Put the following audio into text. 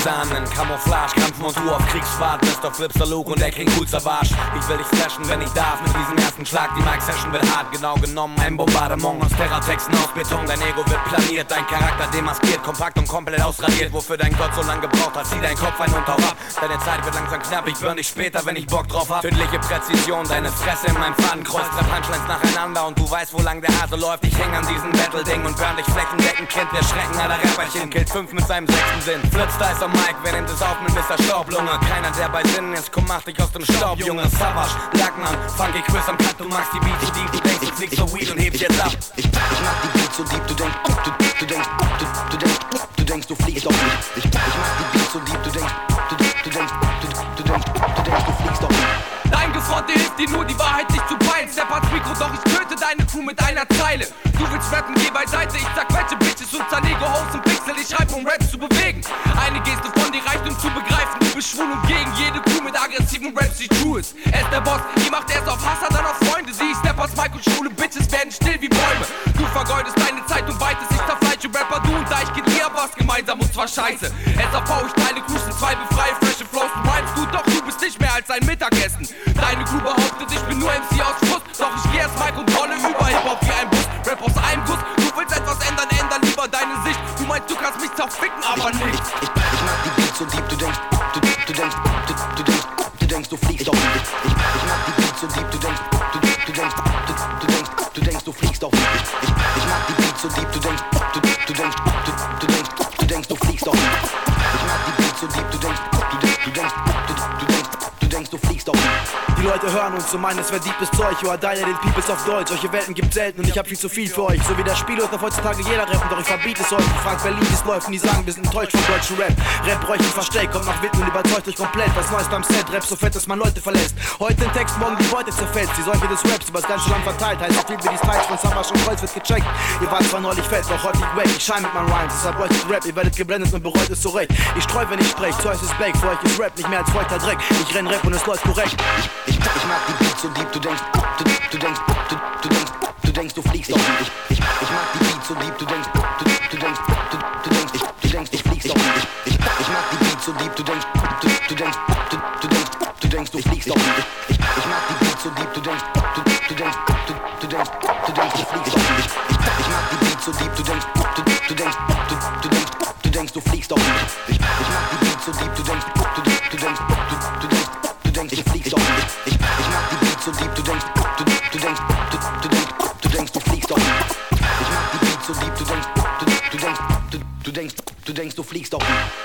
Partisanen, Camouflage, Kampfmontur auf Kriegsfahrt, Mr. Flipster Luke und der King Cool Savage. Ich will dich flashen, wenn ich darf, mit diesem ersten Schlag. Die Mic-Session wird hart, genau genommen ein Bombardement aus Terrortexten aus Beton. Dein Ego wird planiert, dein Charakter demaskiert, kompakt und komplett ausradiert. Wofür dein Gott so lange gebraucht hat, zieh deinen Kopf ein und hau ab. Deine Zeit wird langsam knapp, ich burn dich später, wenn ich Bock drauf hab. Tödliche Präzision, deine Fresse in meinem Fadenkreuz. Drei Punchlines nacheinander und du weißt, wo lang der Hase läuft. Ich häng an diesem Battle-Ding und burn dich flächendeckend. Kind, der Schrecken aller Rapperchen, killt 5 mit seinem 6. Sinn. Flipster ist am Mic, wer nimmt es auf mit Mr. Staublunge? Keiner, der bei Sinnen ist, komm, mach dich aus dem Staub, Junge. Savage, Lackmann, Funky Quiz am Cut, du magst die Beats, du denkst, ich flieg so Weed und heb jetzt ab. Ich mag die Beats so deep, du denkst, du fliegst auf mich. Ich mag die Beats so deep, du denkst, du fliegst auf mich. Dein Gefronte hilft dir nur, die Wahrheit nicht zu peilen. Step ans Mikro, doch ich töte deine Crew mit einer Zeile. Du willst rappen, geh beiseite, ich zerquetsche Bitches und zerlege Hoes und Pixel. Ich schreib, um Raps zu bewegen. Eine Geste von dir reicht, um zu begreifen, du bist schwul und gegen jede Crew mit aggressiven Raps, die true ist. Er ist der Boss, die macht erst auf Hass, hat dann auf Freunde. Sie, ich step ans Mic und schwule Bitches werden still wie Bäume. Du vergeudest deine Zeit und weitest, ich zerfleische Rapper, du und ich geht nie ab was gemeinsam und zwar scheiße. SAV, ich teile Crews in 2, befreie frische Flows, du rhymest gut, doch du bist nicht mehr als ein Mittagessen. Deine Crew behauptet, ich bin nur MC aus Frust, doch ich geh als Mic und rolle über Hip-Hop wie ein Bus. Rap aus einem Guss, du willst etwas ändern, ändern lieber deine Sicht. Du meinst, du kannst mich zerficken, aber nicht. Ich mag die Beats so deep, du denkst, du fliegst auf mich. Ich mag die Beats so deep, du denkst, du fliegst auf mich. Ich mag die Beats so deep, du denkst, du fliegst auf mich. Ich mag die Beats so deep, du denkst, du fliegst auf mich. Die Leute hören uns und meinen, es wär deepes Zeug. Yo, Adaya, den Peoples auf Deutsch. Solche Welten gibt's selten und ich hab viel zu viel für euch. So wie der Spiellos auf heutzutage jeder rappen, doch ich verbiete es euch. Ich frag Berlin, wie's läuft und die sagen, wir sind enttäuscht von deutschen Rap. Rap bräuchte ein Versteck, kommt nach Witten und überzeugt euch komplett. Das Neueste am Set, Rap so fett, dass man Leute verlässt. Heute ein Text, morgen die Beute zerfällt. Die Seuche des Raps übers ganze Land verteilt. Heißt so viel wie die Styles von Savage und Kreuz wird gecheckt. Ihr wart zwar neulich fett, doch häufig wack. Ich scheine mit meinen Rhymes, deshalb euch ist Rap. Ihr werdet geblendet und bereut es zurecht. Ich streu, wenn ich sprech, Zeus ist Blake. Für euch ist Rap nicht mehr als feuchter Dreck. Ich renn Rap und es läuft korrekt. Ich mag die Beats so deep, du denkst, du fliegst auf mich. Ich mag die Beats so deep, du denkst, du fliegst auf mich. Ich mag die Beats so deep, du denkst, du fliegst auf mich. Ich mag die Beats so deep, du denkst, du fliegst auf mich. Ich mag die Beats so deep, du denkst, du fliegst auf mich. Ich mag die Beats so deep, du denkst, du fliegst auf mich. Ich mag die Beats so deep, du denkst, du fliegst auf mich. Ich mag die Beats so deep, du denkst, du fliegst auf mich.